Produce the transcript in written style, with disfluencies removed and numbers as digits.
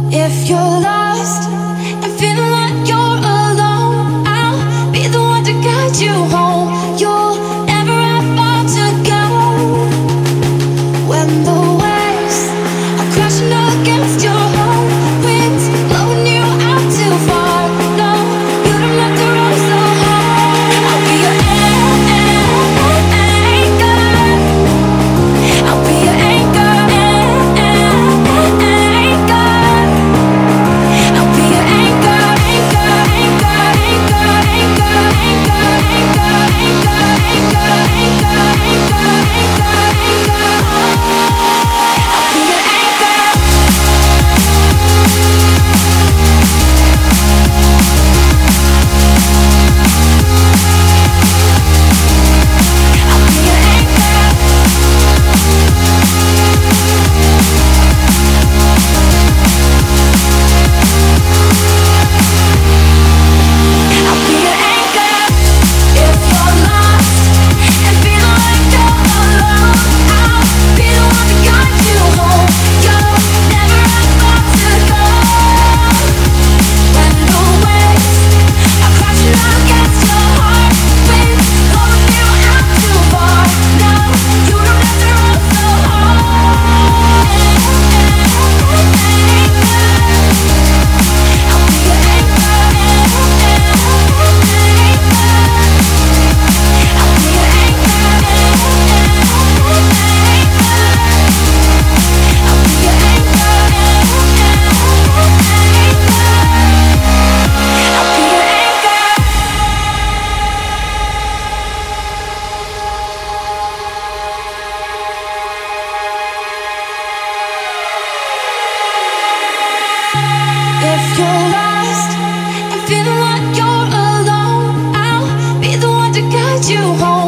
If you're lost and feeling like you're alone, I'll be the one to guide you home. You'll never have far to go. When the waves are crashing against your home, winds blowing you out too far. No, you don't have to row so hard. I'll be your anchor. I'll be your anchor. If you're lost and feeling like you're alone, I'll be the one to guide you home.